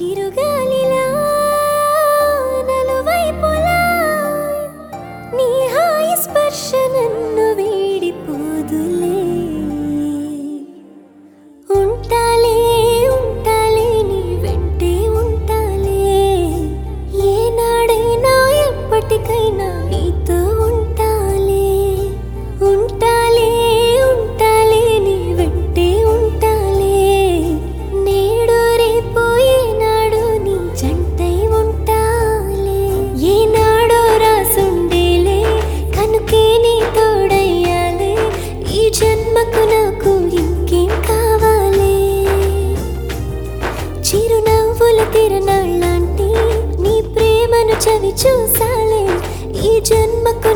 చిరుగాలిలా నలువైపులా నీ హాయి స్పర్శ నన్ను వీడిపోదులే. ఉంటాలే ఉంటాలే నీ వెంటే ఉంటాలే, ఏనాడైనా ఎప్పటికైనా నీతో ఉంటాలే. ఉంటాలే ఉంటాలే నీ వెంటే ఉంటాలే, నేడు రేపు ఏనాడు నీ జంటై ఉంటాలే. ఏనాడో రాసుండేలే కనుకే నీ తోడయ్యాలే, ఈ జన్మకు నాకు ఇంకేం కావాలే. చిరునవ్వుల తిరణాళ్ళంటి నీ ప్రేమను చవి చూసాలే, ఈ జన్మకు